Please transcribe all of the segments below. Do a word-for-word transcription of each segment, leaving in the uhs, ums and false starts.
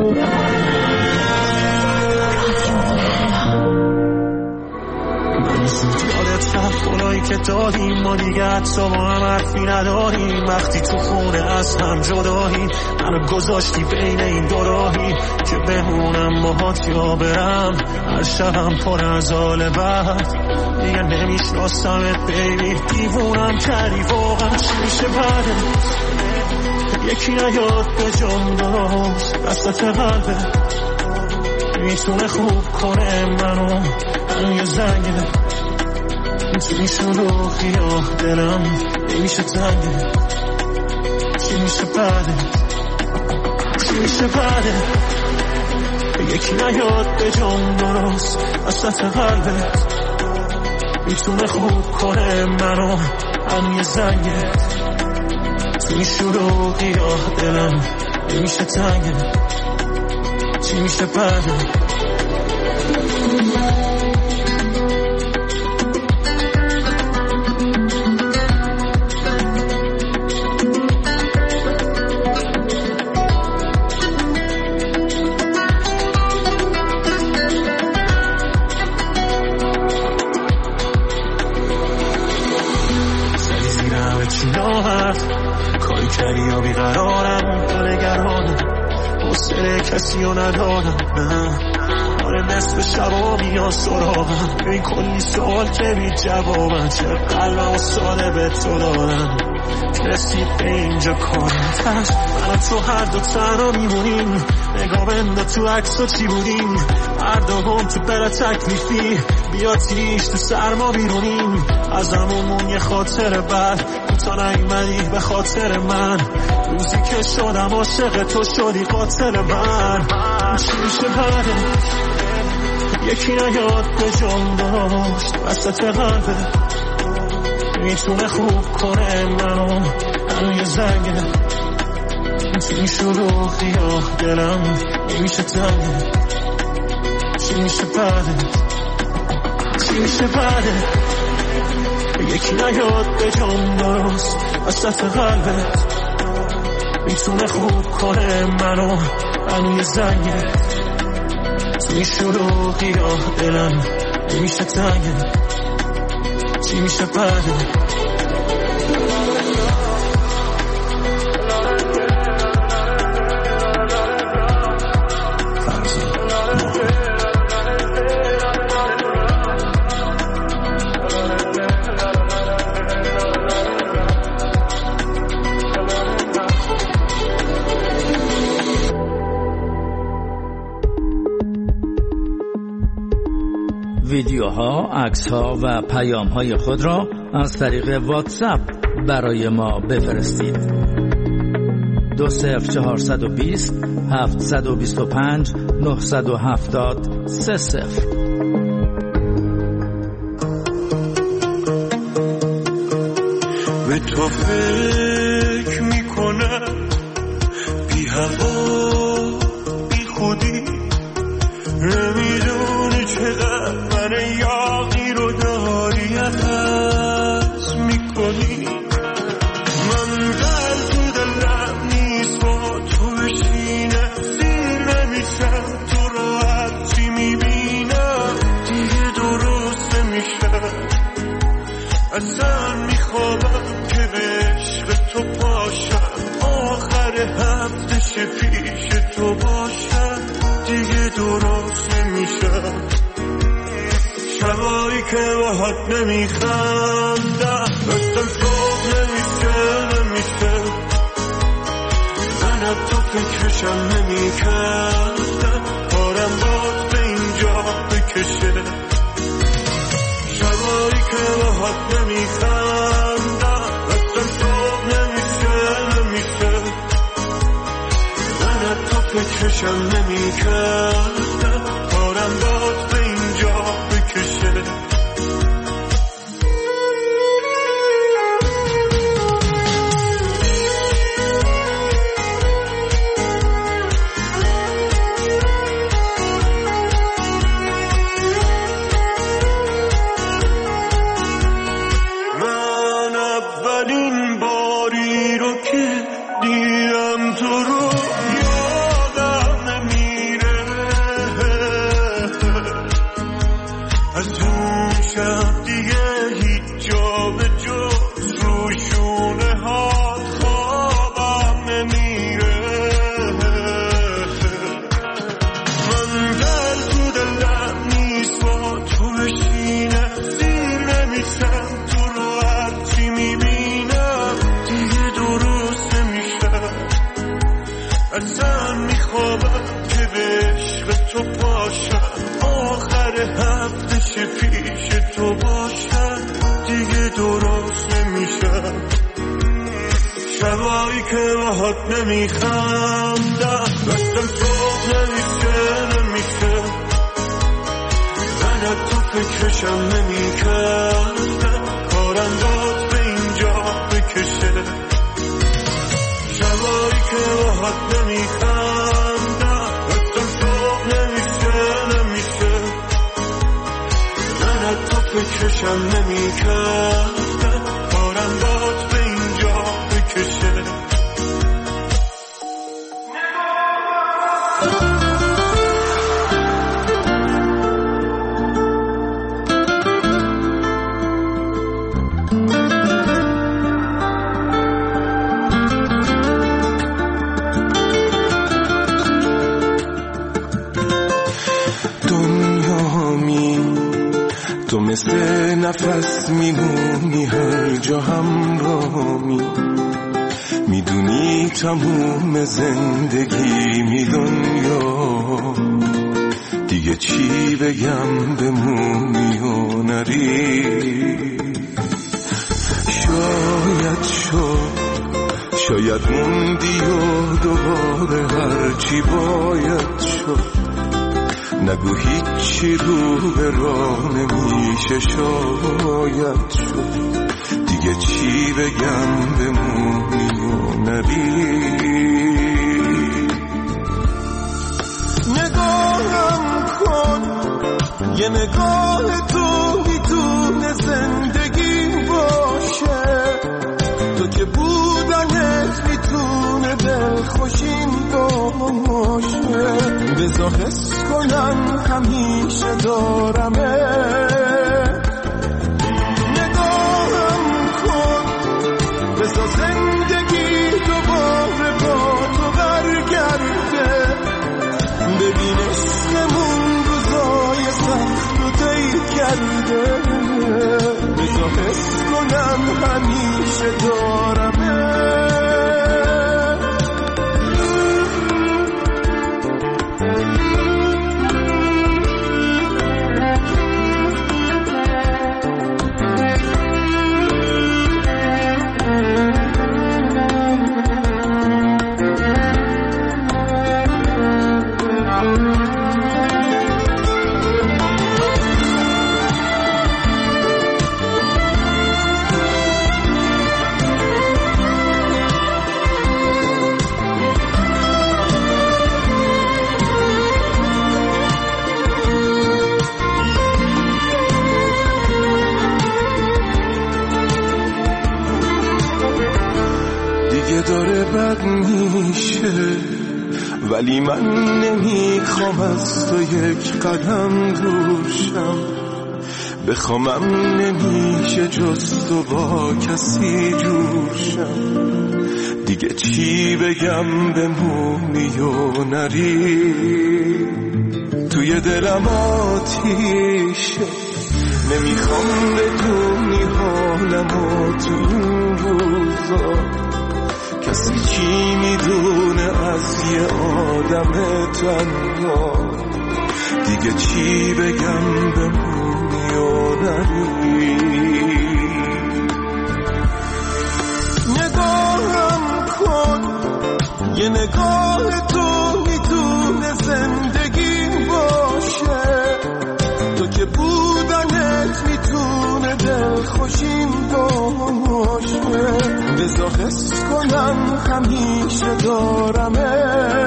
اونایی که دادیم ما دیگه حتی با هم حرفی نداریم. وقتی تو خونه از هم جداییم منو گذاشتی بین این دو راهی که بمونم باهات یا برم. هر شبم پر از حال بد دیگه نمیشناسمت بیبی. دیوونم کردی واقعا چی میشه بعده؟ یکی نیاد به جان درست وسط قلبه میتونه خوب کنه منو. من یه زنگه چی میشه روخی یا دلم نمیشه تنگه. چی میشه بعده؟ چی میشه بعده؟ یکی نیاد به جان درست وسط قلبت میتونه خوب کنه منو. من یه زنگه چی میشه روخی یا دلم نمیشه تنگه. چی میشه بعده؟ کاری کردی یا بیقرارم تو نگرانم حوصله کسی رو ندارم. نه آره نصف شبا میان سراغم این کلی سوال که بی جوابم. چه قلبم و ساده به تو دارم رسید به اینجا کارتش. من تو هر دو تنها میمونیم نگاه بنده تو عکس و چی بودیم. هر دوم تو بره تکلیفی بیا تیش تو سرما بیرونیم. از همونمون یه خاطر بد تا نیومدی به خاطر من. روزی که شدم عاشق تو شدی قاتل من. چی میشه بعده؟ یکی نیاد به جان داشت وسط قلبه میتونه خوب کنه منو. من یه زنگه چی میشه روخی یا دلم نمیشه تنگه. چی میشه بعده؟ چی میشه بعده؟ یکی نیاد به جان درست وسط قلبت میتونه خوب کنه منو. من یه زنگه چی میشه روخی یا دلم نمیشه تنگه. چی میشه بعده؟ ویدیوها، عکس‌ها و پیام‌های خود را از طریق واتساپ برای ما بفرستید. دو صفر چهارصد و بیست هفتصد و بیست و پنج نهصد و هفتاد سه صفر. به تو فکر میکنم بی هوا بی خودی نمیدونی چقدر من یاقی رو داری عوض میکنی. من قلب تو دلم نیست با تو بشینه سیر نمیشم تو رو هرچی میبینم دیگه درست نمیشم. اصلا میخوابم که به عشق تو پاشم آخر هفتش پیش تو باشم دیگه درست نمیشم. شبایی که باهات نمیخندم دستم صبح نمیشه نمیشه. من تو فکرشم نمیکردم کارم باز به اینجا بکشه. شبایی که باهات نمیخندم دستم صبح نمیشه نمیشه. من تو فکرشم نمیکردم کارم باز به اینجا بکشه. من اولین باری رو که دیدم تو رو یادم نمی اصلا میخوابم که به عشق تو پاشم، آخر هفته پیش تو باشم، دیگه درست نمیشم شبایی که باهات نمیخندم، دستم صبح نمیشه نمیشه من تو فکرشم نمیکردم، کارم داد به اینجا بکشه شبایی که باهات نمیخندم، دستم صبح نمیشه نمیشه من تو فکرشم نمیکردم، کارم داد به اینجا بکشه. تو مثل نفس میمونی هر جا همراهمی، میدونی تموم زندگی دنیا، دیگه چی بگم بمونی و نری. شاید شد شاید موندی و دوباره هرچی باید شد، نگو هیچی رو به راه نمیشه شاید شد، دیگه چی بگم بمونی و نری. نگاهم کن یه نگاه تو میتونه زندگی باشه، تو که بودنت میتونه دلخوشیم باشه، بذار حس کنم همیشه دارمه. نگاهم کن بذار زندگی دوباره با تو برگرده، ببین عشقمون روزای سخت رو طی کرده، بذار حس کنم همیشه دارمه. داره بد میشه ولی من نمیخوام از تو یک قدم دورشم، بخوامم نمیشه جز تو با کسی جورشم، دیگه چی بگم بمونی و نری. توی دلم آتیشه نمیخوام بدونی حالم و تو این روزا، کسی چی میدونه از یه آدم تنها، دیگه چی بگم بمونی و نری. نگاهم کن یه نگاه تو میتونه زندگی باشه، تو که بودنت میتونه دلخوشیم باشه، بذار حس کنم همیشه دارمه.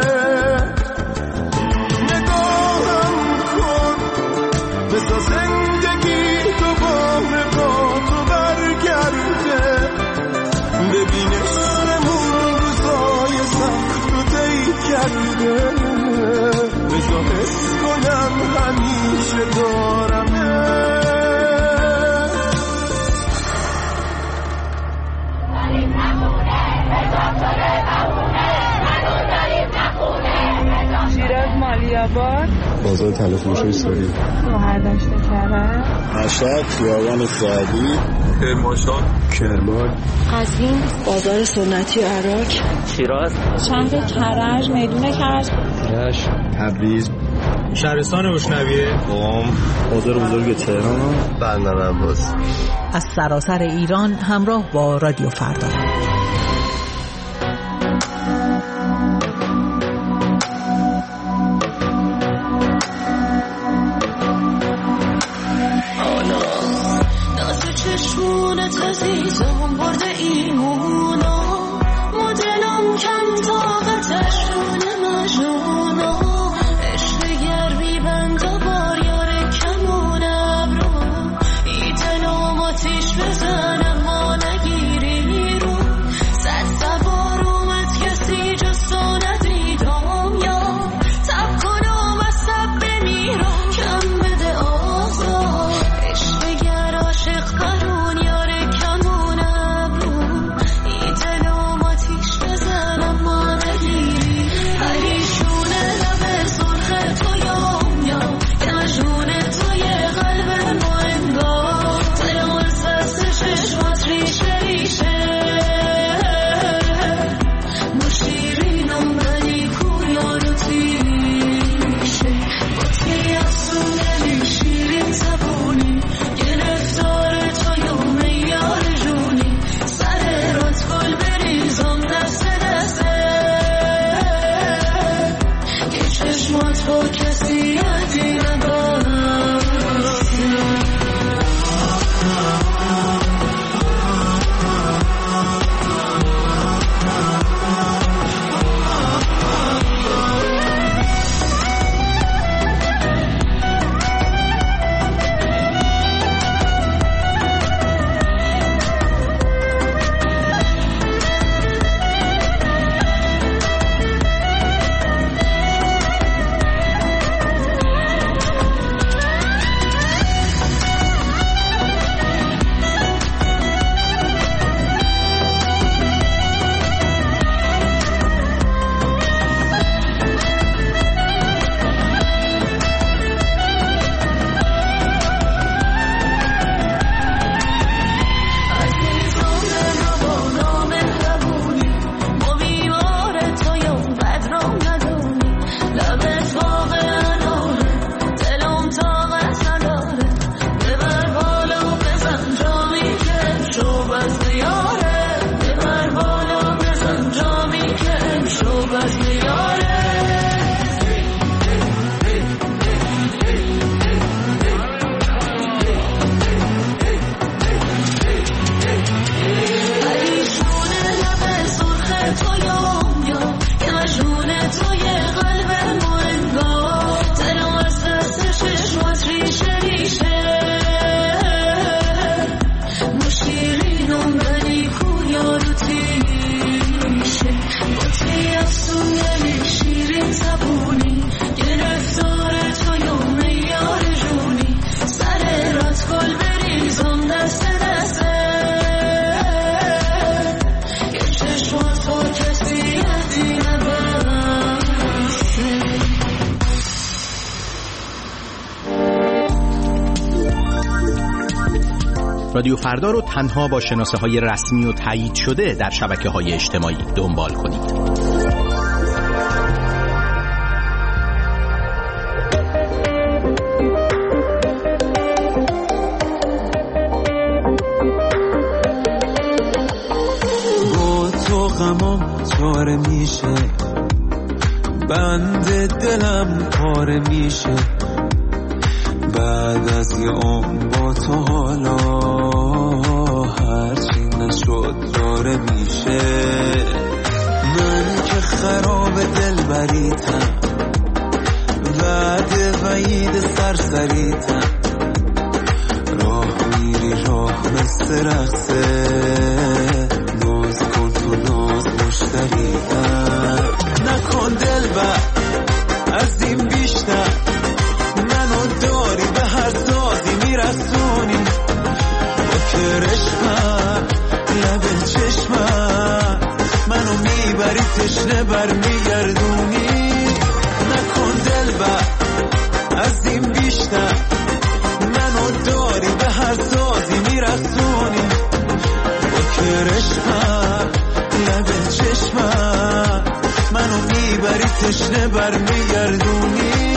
نگاهم کن بذار زندگی دوباره با تو برگرده، ببین عشقمون روزای سخت رو طی کرده، بذار حس کنم همیشه دارمه. شیراز مالیاباد، بازار تلفروشی سوری، شوهرداشت کرد، مشهد، خیابان سعدی، کرمانشاه. کرمان، قزوین، بازار سنتی عراق، شیراز، شهر کرج، میدون کرج، رشت، تبریز، شهرستان روشنویه، قم، بازار بزرگ تهران، بندرعباس. از سراسر ایران همراه با رادیو فردا. چشمونت عزیزم برده ایمونا، مدلم کم طاقتش شونه مجنونا، عشق گرمی بند و بار یار کمون ابرو، ای دلم آتیش بزنم ما نگیری رو، صد سوار اومد کسی جز تو ندیدم یا تب کنم از تب بمیرم کم بده آزا، عشق گر عاشق برون رادیو فردا رو تنها با شناسه های رسمی و تایید شده در شبکه های اجتماعی دنبال کنید. با تو غمام چاره میشه، بند دلم پاره میشه، بعد از یه عمر با تو حالا هرچی نشد داره میشه، من که خراب دل بریتم، بعد وعید سرسریتم، راه میری راه مثل رقصه، ناز کن تو ناز مشتریتم، نکن دل بر از این بیشتر، منو داری به هر سازی میرسونی، با کرشمت لب چشمت منو میبری تشنه بر میگردونی، نکن دل بر از این بیشتر، منو داری به هر سازی میرسونی، عشقم لب چشمم منو میبری تشنه برمیگردونی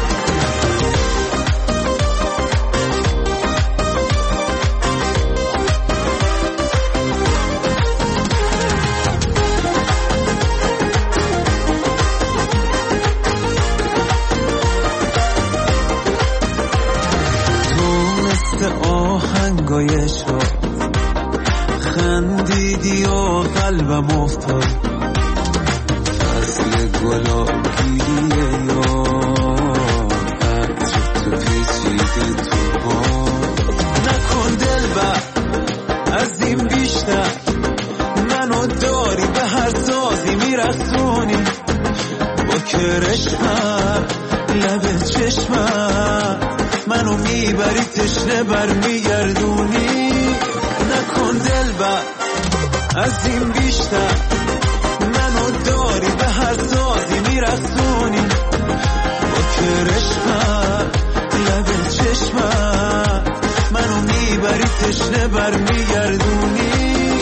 آهنگای شو خندیدی و قلبم افتاد فصل گلابیه یا عطر تو پیچیده تو ها نکن دلبر از این بیشتر منو داری به هر سازی میرسونی با کرشمم لب چشمم منو میبری تشنه برمیگردونی نکن دلبر از این بیشتر منو داری به هر سازی میرسونی با کرشمم لب چشمم منو میبری تشنه برمیگردونی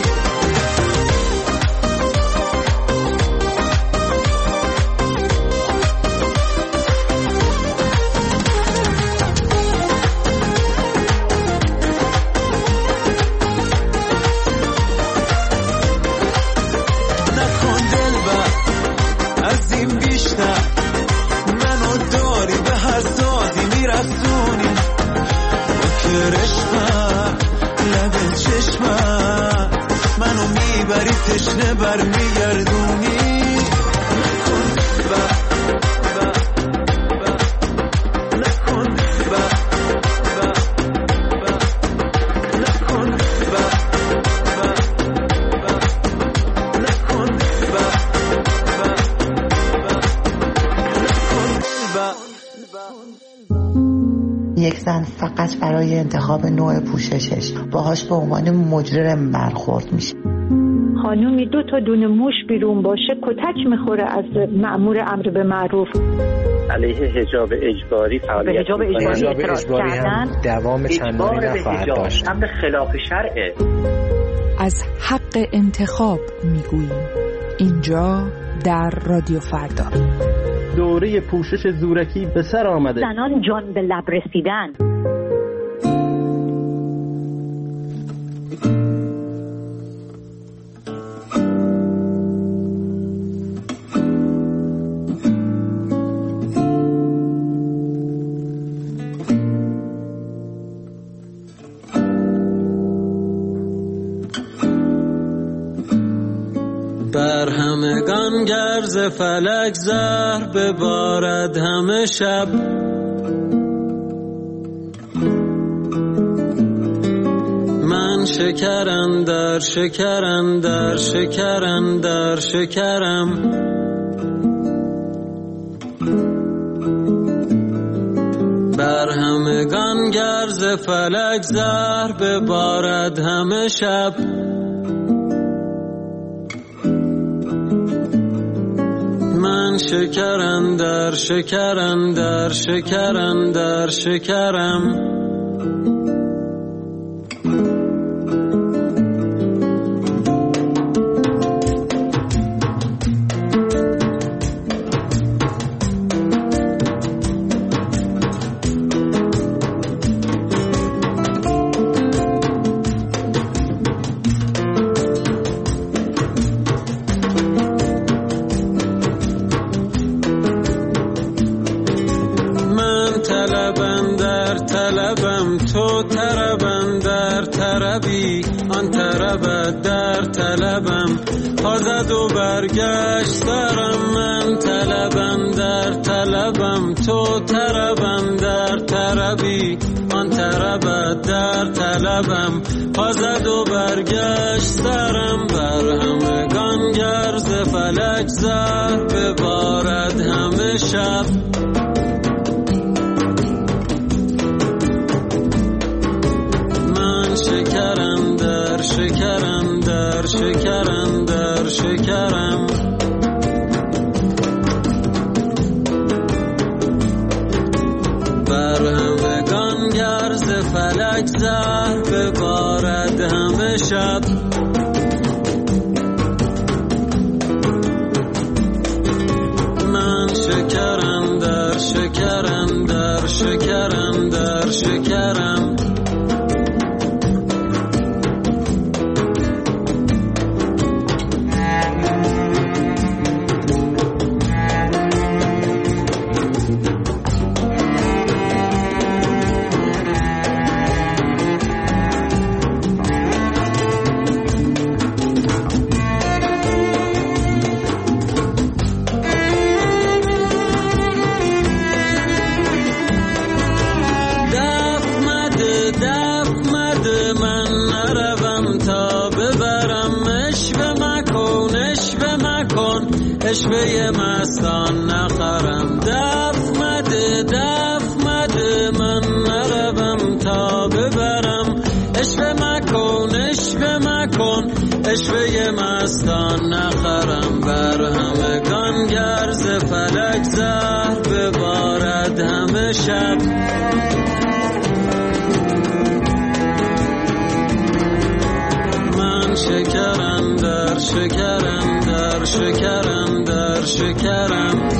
تشنه برمیگردونی نکن با با با نکن با با با نکن با با با نکن با با با یک زن فقط برای انتخاب نوع پوششش باهاش به عنوان مجرم برخورد میشه. خانومی دو تا دونه موش بیرون باشه کتک میخوره از مأمور امر به معروف. علیه حجاب اجباری فعالیت حجاب اجباری اعتراض کردن دوام چندانی نخواهد داشت. امر خلاف شرعه. از حق انتخاب میگوییم اینجا در رادیو فردا. دوره پوشش زورکی به سر آمده. زنان جان به لب رسیدن. بر همگان گرز فلک زهر ببارد همه شب من شکرم در شکرم در شکرم در شکرم بر همگان گرز فلک زهر ببارد همه شب من شکرم در شکرم در شکرم در شکرم تو طربم در طربی آن طربت در طلبم پازد و برگشت سرم من طلبم در طلبم تو طربم در طربی آن طربت در طلبم پازد و برگشت سرم بر همگان گرز فلک زهر ببارد همه شب شکرم در شکرم در شکرم در شکرم بر همگان گرز فلک زهر ببارد همه شب شکرم در شکرم اشوه مستان نخرم دف مده دف مده من نروم تا ببرم اشوه مکن اشوه مکن اشوه مستان نخرم بر همگان گرز فلک زهر ببارد همه شب من شکرم در شکرم در شکرم در شکرم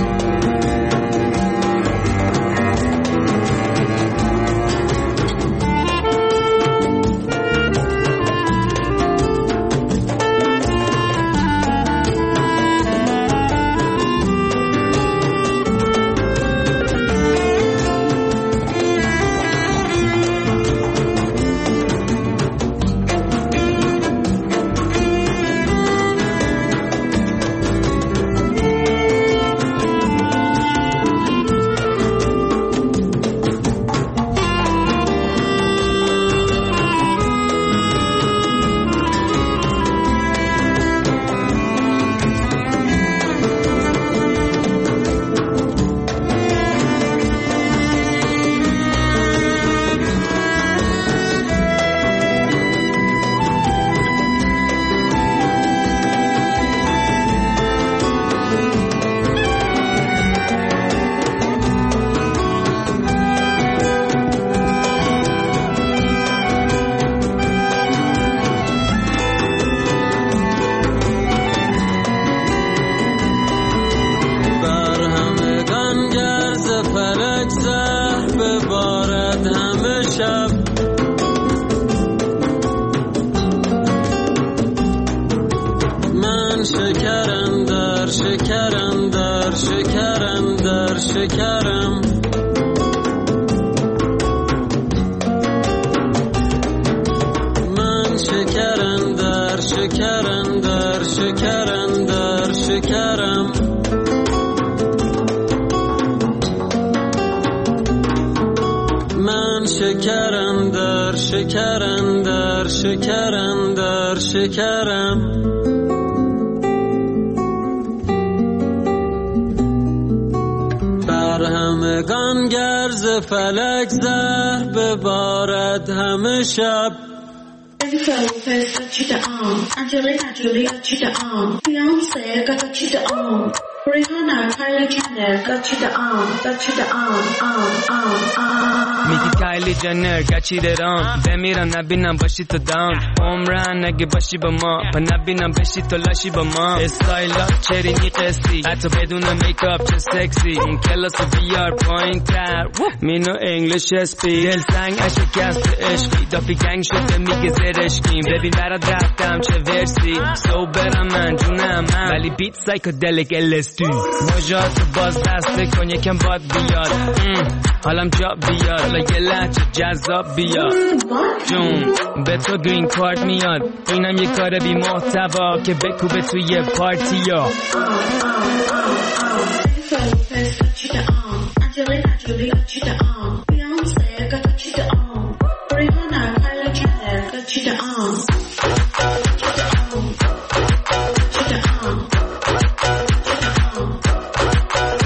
شکرم من شکرم در شکرم در شکرم در شکرم من شکرم در شکرم در شکرم در شکرم همگان گرز فلک زهر ببارد همه شب Angelina Jolie got you the arm, Beyonce got you the arm, Rihanna, Kylie Jenner got you the arm, got you the arm, arm, arm, arm. میگی کایلی جنر گچی درام بمیرم نبینم باشی تو داون عمرن اگه باشی با ما و نبینم بشی تو لاشی با ما استایلات چرینی قصی حتی بدون میکاپ چه سکسی اون کلاس بیار پایین تر مینو انگلیش اسپی دل سنگ اشکست عشقی دافی گنگ شده میگه زرشکیم ببین برات رفتم چه ورسی سو برم من جونم من ولی بیت سایکودلیک الستو مجاتو باز دسته کن یکم باد بیاد حالم جا بیاد حالا یه لحجه جذاب بیاد جون به تو گرین کارت میاد اینم یه کار بی محتوا که بکوبه توی پارتی ها Angelina Jolie got you the arm.